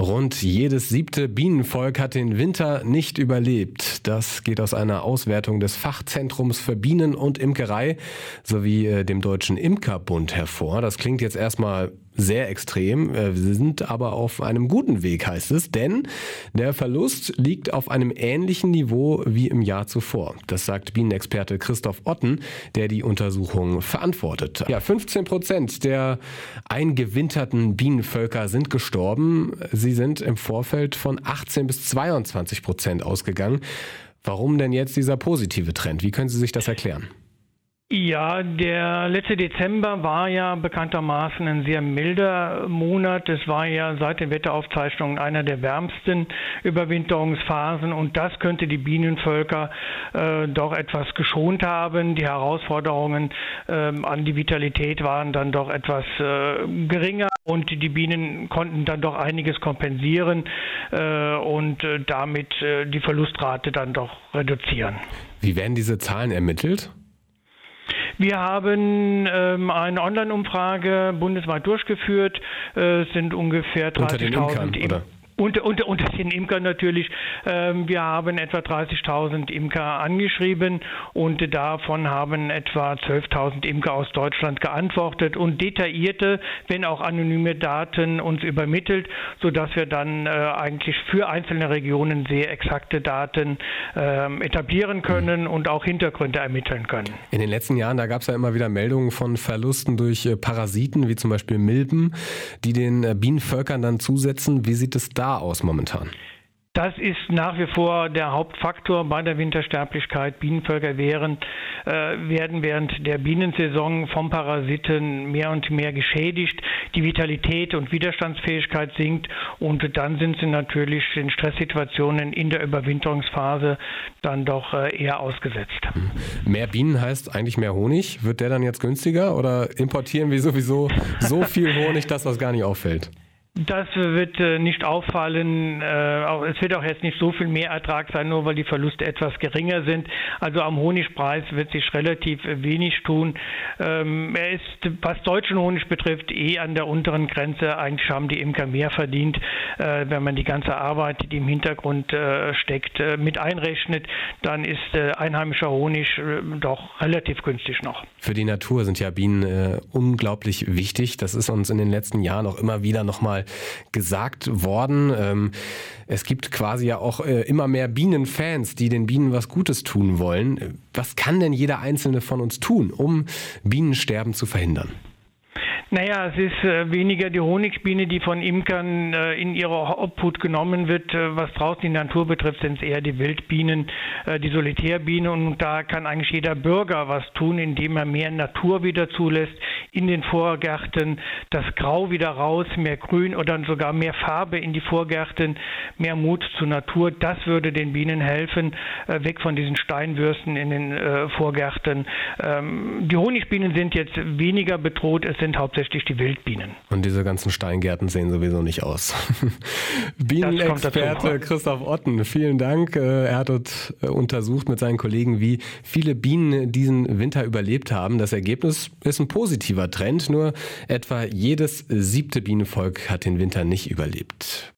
Rund jedes 7. Bienenvolk hat den Winter nicht überlebt. Das geht aus einer Auswertung des Fachzentrums für Bienen und Imkerei sowie dem Deutschen Imkerbund hervor. Das klingt jetzt erstmal sehr extrem. Wir sind aber auf einem guten Weg, heißt es, denn der Verlust liegt auf einem ähnlichen Niveau wie im Jahr zuvor. Das sagt Bienenexperte Christoph Otten, der die Untersuchung verantwortet. Ja, 15% der eingewinterten Bienenvölker sind gestorben. Sie sind im Vorfeld von 18 bis 22% ausgegangen. Warum denn jetzt dieser positive Trend? Wie können Sie sich das erklären? Ja, der letzte Dezember war ja bekanntermaßen ein sehr milder Monat. Es war ja seit den Wetteraufzeichnungen einer der wärmsten Überwinterungsphasen und das könnte die Bienenvölker doch etwas geschont haben. Die Herausforderungen an die Vitalität waren dann doch etwas geringer und die Bienen konnten dann doch einiges kompensieren und damit die Verlustrate dann doch reduzieren. Wie werden diese Zahlen ermittelt? Wir haben eine Online-Umfrage bundesweit durchgeführt. Es sind ungefähr 30.000 unter den Imkern natürlich. Wir haben etwa 30.000 Imker angeschrieben und davon haben etwa 12.000 Imker aus Deutschland geantwortet und detaillierte, wenn auch anonyme Daten uns übermittelt, sodass wir dann eigentlich für einzelne Regionen sehr exakte Daten etablieren können und auch Hintergründe ermitteln können. In den letzten Jahren, da gab es ja immer wieder Meldungen von Verlusten durch Parasiten, wie zum Beispiel Milben, die den Bienenvölkern dann zusetzen. Wie sieht es da aus momentan? Das ist nach wie vor der Hauptfaktor bei der Wintersterblichkeit. Bienenvölker werden während der Bienensaison vom Parasiten mehr und mehr geschädigt. Die Vitalität und Widerstandsfähigkeit sinkt und dann sind sie natürlich in Stresssituationen in der Überwinterungsphase dann doch eher ausgesetzt. Mehr Bienen heißt eigentlich mehr Honig. Wird der dann jetzt günstiger oder importieren wir sowieso so viel Honig, dass das gar nicht auffällt? Das wird nicht auffallen. Es wird auch jetzt nicht so viel Mehrertrag sein, nur weil die Verluste etwas geringer sind. Also am Honigpreis wird sich relativ wenig tun. Er ist, was deutschen Honig betrifft, an der unteren Grenze. Eigentlich haben die Imker mehr verdient, wenn man die ganze Arbeit, die im Hintergrund steckt, mit einrechnet. Dann ist einheimischer Honig doch relativ günstig noch. Für die Natur sind ja Bienen unglaublich wichtig. Das ist uns in den letzten Jahren auch immer wieder nochmal gesagt worden. Es gibt quasi ja auch immer mehr Bienenfans, die den Bienen was Gutes tun wollen. Was kann denn jeder Einzelne von uns tun, um Bienensterben zu verhindern? Naja, es ist weniger die Honigbiene, die von Imkern in ihre Obhut genommen wird. Was draußen die Natur betrifft, sind es eher die Wildbienen, die Solitärbiene. Und da kann eigentlich jeder Bürger was tun, indem er mehr Natur wieder zulässt in den Vorgärten, das Grau wieder raus, mehr Grün oder sogar mehr Farbe in die Vorgärten, mehr Mut zur Natur. Das würde den Bienen helfen, weg von diesen Steinwürsten in den Vorgärten. Die Honigbienen sind jetzt weniger bedroht, es sind hauptsächlich die Wildbienen. Und diese ganzen Steingärten sehen sowieso nicht aus. Bienenexperte Christoph Otten, vielen Dank. Er hat dort untersucht mit seinen Kollegen, wie viele Bienen diesen Winter überlebt haben. Das Ergebnis ist ein positiver Trend, nur etwa jedes 7. Bienenvolk hat den Winter nicht überlebt.